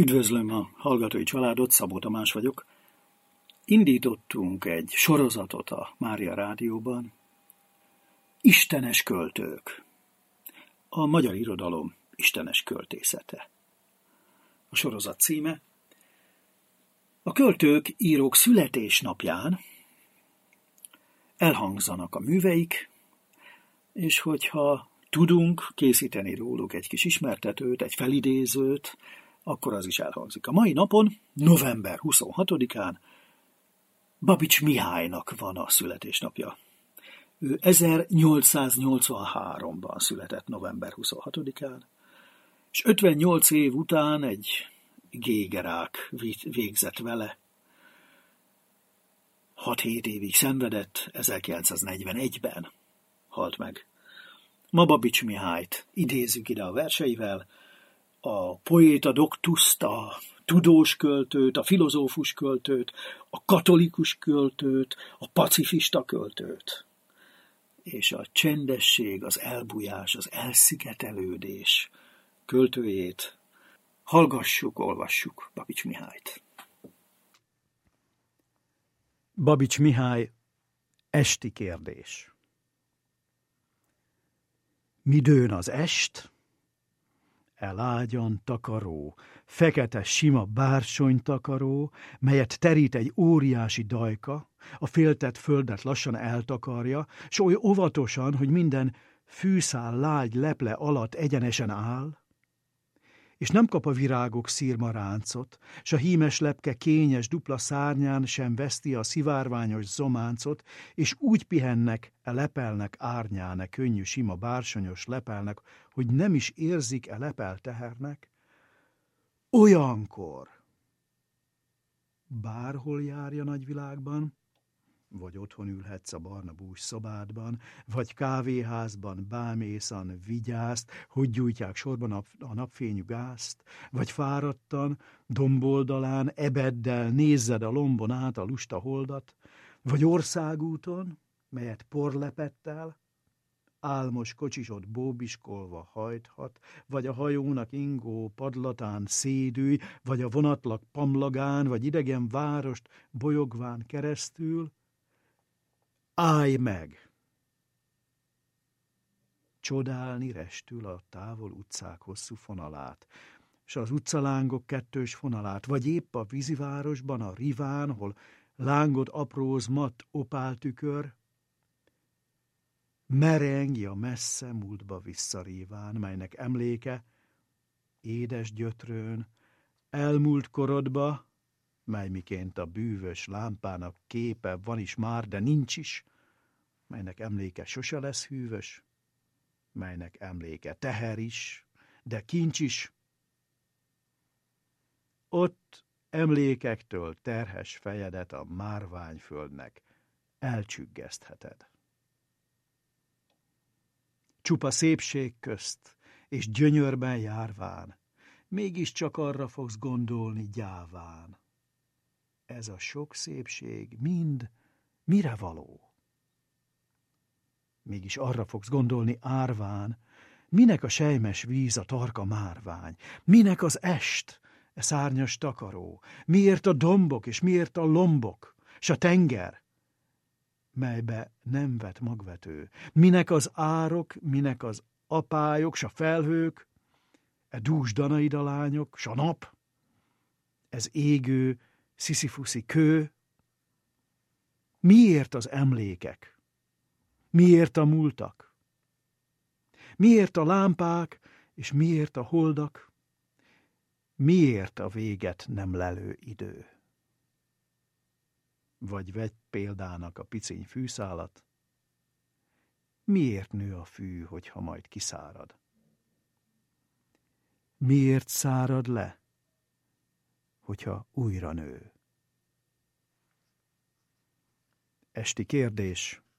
Üdvözlöm a hallgatói családot, Szabó Tamás vagyok. Indítottunk egy sorozatot a Mária Rádióban. Istenes költők. A magyar irodalom istenes költészete. A sorozat címe. A költők, írók születésnapján elhangzanak a műveik, és hogyha tudunk készíteni róluk egy kis ismertetőt, egy felidézőt, akkor az is elhangzik. A mai napon, november 26-án Babits Mihálynak van a születésnapja. Ő 1883-ban született november 26-án, és 58 év után egy gégerák végzett vele. 6-7 évig szenvedett, 1941-ben halt meg. Ma Babits Mihályt idézzük ide a verseivel, a poéta doktuszt, a tudós költőt, a filozófus költőt, a katolikus költőt, a pacifista költőt. És a csendesség, az elbújás, az elszigetelődés költőjét hallgassuk, olvassuk Babits Mihályt. Babits Mihály, esti kérdés. Midőn az est? Elágyan takaró, fekete sima bársonytakaró, melyet terít egy óriási dajka, a féltett földet lassan eltakarja, s oly óvatosan, hogy minden fűszál lágy leple alatt egyenesen áll, és nem kap a virágok szírma ráncot, s a hímes lepke kényes dupla szárnyán sem veszti a szivárványos zománcot, és úgy pihennek, lepelnek árnyán, könnyű sima bársonyos lepelnek, hogy nem is érzik lepel tehernek. Olyankor bárhol járja nagyvilágban, vagy otthon ülhetsz a barna bús szobádban, vagy kávéházban bámészan vigyázt, hogy gyújtják sorban a napfényű gázt, vagy fáradtan, domboldalán, ebeddel nézzed a lombon át a lusta holdat, vagy országúton, melyet porlepettel, álmos kocsisod bóbiskolva hajthat, vagy a hajónak ingó padlatán szédülj, vagy a vonatlak pamlagán, vagy idegen várost bolyogván keresztül, állj meg! Csodálni restül a távol utcák hosszú fonalát, s az utcalángok kettős fonalát, vagy épp a vízivárosban, a riván, hol lángot apróz matt opáltükör, merengj a messze múltba visszaríván, melynek emléke édes gyötrőn, elmúlt korodba, mely miként a bűvös lámpának képe van is már, de nincs is, melynek emléke sose lesz hűvös, melynek emléke teher is, de kincs is. Ott emlékektől terhes fejedet a márványföldnek elcsüggesztheted. Csupa szépség közt és gyönyörben járván, mégiscsak arra fogsz gondolni gyáván. Ez a sok szépség mind mire való? Mégis arra fogsz gondolni árván, minek a selymes víz, a tarka márvány, minek az est, e szárnyas takaró, miért a dombok és miért a lombok, s a tenger, melybe nem vet magvető, minek az árok, minek az apályok, s a felhők, e dús danaida lányok, s a nap, ez égő, sziszifuszi kő, miért az emlékek, miért a múltak, miért a lámpák, és miért a holdak, miért a véget nem lelő idő. Vagy vegyd példának a piciny fűszálat, miért nő a fű, hogyha majd kiszárad? Miért szárad le, hogyha újra nő? Esti kérdés.